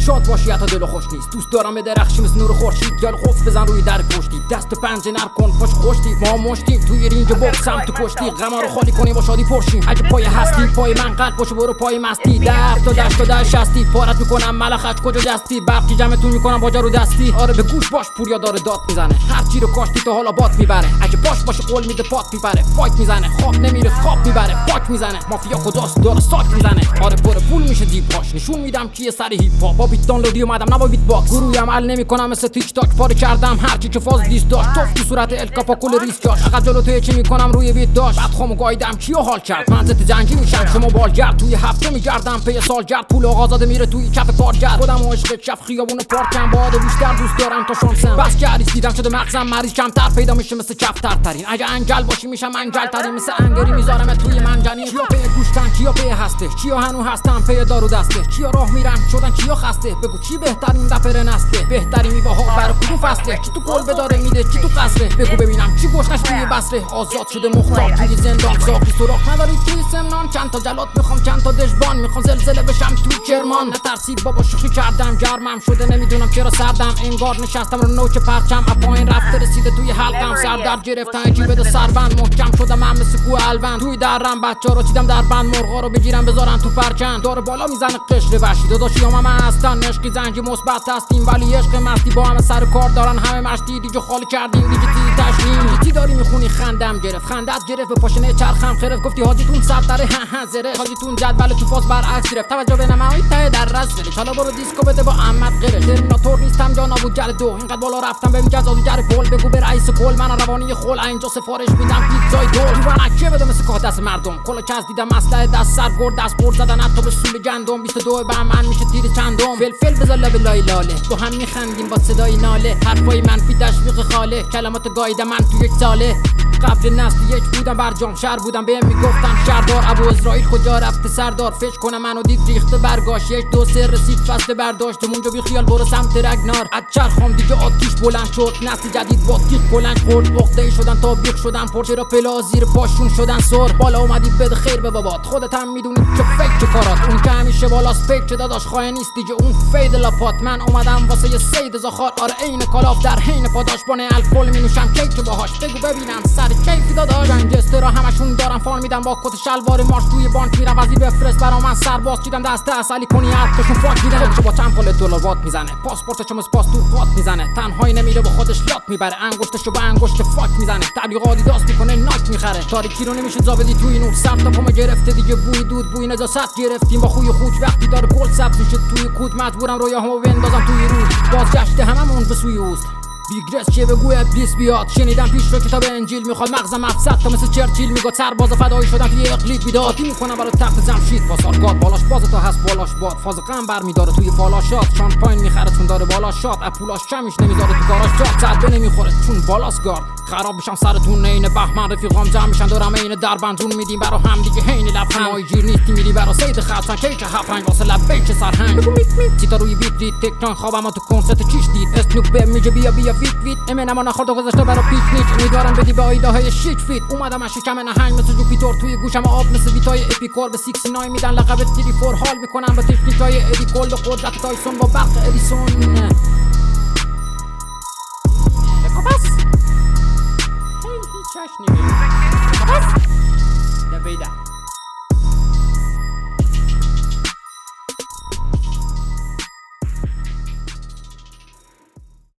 شاد باشی حتی دل خوش نیست. دوست دارم به درخشی مثل نور خورشید. یال قفل بزن روی در پشتی، دست پنجه نر کن پاش خوشتی. ما مشتیم توی رینج بوکس هم تو کشتی. غما رو خالی کنی با شادی پرشیم. اگه پای هستی پای من قلب باشه برو پای مستی. در تا دشت تا در شستی پارت میکنم ملخش کجا جستی. برقی جمعتون میکنم با جارو دستی. آره به گوش باش پوریا داره داد میزنه. هر چی رو کاشتی تا حالا بات میبره. اگه باش باشه قول میده پات میبره. فایت میزنه خواب نمیره خواب میبره. پاک میزنه مافیا خداست داره ساک میزنه. آره پر پول میشه دیپاش. نشون میدم کیه سر هیپ هاپ. با بیت دانلودی اومدم نه با بیت باکس. گروهی عمل نمیکنم مثل تیک تاک. پاره کردم هر چی که فاز دیست داشت. توف تو صورت الکاپا کل ریس جاش. عقب جلو تو چی میکنم روی بیت داشت. بعد خامو گایدم کیو حال کرد. من زت جنگی میشم شما بالگرد. توی هفته میگردم پی سالگرد. پول آزاده میره توی کف کارگر. خودم و عشق چف خیابون پارکم. باد بیشتر دوست دارم تا شانسم. بس که عریض دیدم شده مغزم مریض. کمتر پیدا میشه مثل کفتر ترین. اگه انگل باشی میشم انگل ترین. مثل انگری میذارم توی منجنی. چیا پی گوشتن چیا پی هسته. چیا هنو هستن پی دارو دسته. چیا راه میرن شدن چیا خسته. بگو چی بهترین دفر نسته. بهترین میوه‌ها برای کدوم فصله. چی تو گل بداره میده چی تو قصره. بگو ببینم چی گوشنش توی بصره. آزاد شده مختار توی زندان. ساقی سوراخ نداری توی سمنان. چند تا جلاد میخوام چند تا دژبان. میخوام زلزله بشم تو کرمان. نترسید بابا شوخی کردم گرمم شده نمیدونم چرا سردم. انگار نشستم رو نوک پرچم. پایین رفته رسیده توی حلقم. سر در گرفتن جیب ده سربند. محکم شدم من مثل کوه الوند. توی درم بچا رو چیدم در بند. مرغا رو بگیرم بذارن تو پرچم. داره بالا میزنه قشر وحشی. داداشیام هم هستن عشقی زنجی مثبت هستیم. ولی عشق مستی با همه سر کار دارن. همه مشتی دیجو خالی کردیم دیگه تی تشنیم. چی داری میخونی خندم گرفت. خندت گرفت به پاشنه چرخم خرفت. گفتی حاجیتون سر داره زره. حاجیتون جدول تو فاز برعکس گرفت. توجه به نمای ته در رس زلش. حالا برو دیسکو بده با احمد قرش. ترمیناتور نیستم جا نابود جل دو. اینقدر بالا رفتم به میگزازی جر پل. بگو به رئیس کل من روانی خل. اینجا سفارش میدم پیتزای دور. دیوانه بده مثل که دست مردم. کلا چز دیدم مسئله دست سر گرد دست برد زدن حتی به سول گندم. 22 بهمن میشه تیر چندم. فلفل بزن لب لای لاله. با هم میخندیم با صدای ناله. حرفای منفی تشویق خاله. کلمات گاییدم من تو یک ساله. قبل نسل یک بودم برجام شهر بودم. بهم میگفتن شهردار ابو اسرائیل کجا رفته سردار. فش کنم منو دید ریخته برگاش. 1 2 3 رسید فصل برداشت. اونجا بی خیال برو سمت رگنار. از چرخام دیگه آتیش بلند شد. نسل جدید با تیغ بلند خورد. عقده شدن تا بیخ شدن پر. چرا پلا زیر پاشون شدن سر. بالا اومدی بده خیر به بابات. خودت هم میدونی چه فکر چه کارات. اون که همیشه بالاست فکر چه داداش خواهی نیست دیگه اون فید لاپات. من اومدم واسه سید زخار. آره عین کالاف در حین پاداش. بانه الکل مینوشم کیک باهاش. بگو ببینم سر کیفی داداش. گنگسترها همشون دارن فان میدن با کت شلوار مارش. توی بانک میرم وزیر بفرست برا من سرباز. چیدم دست اصلی کنی حرفشون فاک میدن. خودشو با چند پول دلار وات میزنه. پاسپورتشو مس پاس تو قات میزنه. تنهایی نمیره با خودش لات میبره. انگشتشو با انگشت فاک میزنه. تبلیغاتی داست میکنه ناک میخره. تاریکی رو نمیشه زابدی توی نور. سر تا پامو گرفته دیگه بوی دود بوی نجاست گرفتیم. با خوی خوک وقتی داره گل سبز میشه توی کود. مجبورم رویاهامو بندازم توی رود. بازگشت هممون به سوی اوست. بیگرس چه بگو ابلیس بیاد. شنیدم پیش رو کتاب انجیل میخواد مغزم افسد تا مثل چرچیل میگه سرباز فدایی شدم توی اقلیت بیداد. میکنم برای تخت جمشید با سارگاد. بالاش باز تا هست بالاش باد. فاز غم برمیداره توی فالاشات. شامپاین میخره چون داره بالاش شات. اپولاش کمیش نمیذاره تو کاراش جات. صد نمیخوره چون بالاس گارد. خراب بشم سرتون عین بهمن. رفیقام جمع میشن دارم عین دربندون میدیم برا هم دیگه حین لبخند. مای گیر نیستی میری برا سید خطن کیک هفرنگ واسه لب بیچ سرهنگ. بگو میک میک چیتا روی بیت ریت تکنان خوابم تو کنسرت چیش دید. اسنوپ به میگه بیا بیا ویت ویت. امنم نخورد و گذاشته برا پیکنیک. امیدوارم بدی به ایده های شیک فیت. اومدم از شکم نهنگ مثل جوپیتر. توی گوشم آب مثل ویتای اپیکور. به 69 میدن لقب 34. حال میکنم با تکنیکای ادی کل و قدرت تایسون با برق ادیسون. بس هیچ چشنی